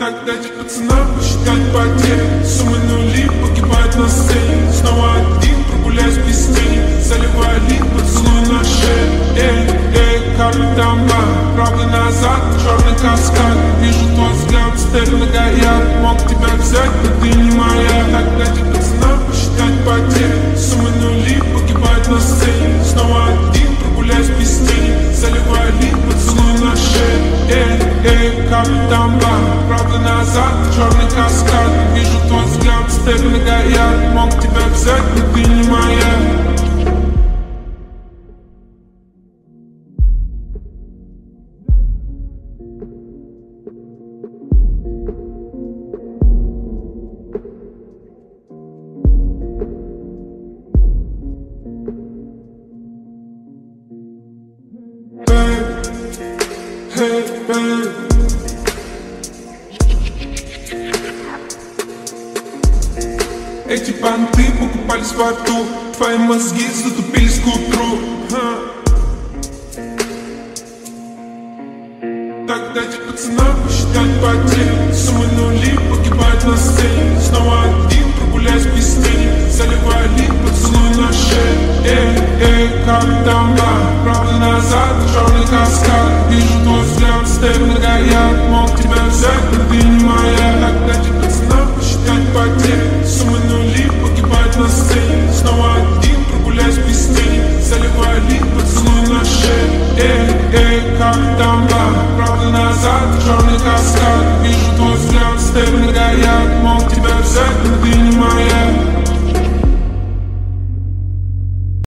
Так дайте пацанам посчитать потери. Суммы нули погибают на сцене. Снова один, прогуляюсь без тени. Заливаю лик, поцелуй на шею. Эй, как там ба? Правда назад, черный каскад. Вижу твой взгляд, степь многояд. Мог тебя взять, но ты не моя. Так дайте пацанам посчитать потери. Суммы нули погибают на сцене. Снова один, прогуляюсь без тени. Заливаю лик, поцелуй на шею. Эй, как там ба? Правда назад, черный каскад. Вижу твой взгляд, степь многояд. Мог тебя взять, но ты не моя. Hey, babe. Эти понты покупались в аду. Твои мозги затупились к утру. Так дайте пацанам посчитать потери. Суммы нули погибают на сцене. Снова один, прогуляюсь без тени. Заливаю лик, поцелуй на шею. Эй, как там ба? Правда назад, черный каскад. Вижу твой взгляд, степь многояд. Мог тебя взять, но ты не моя.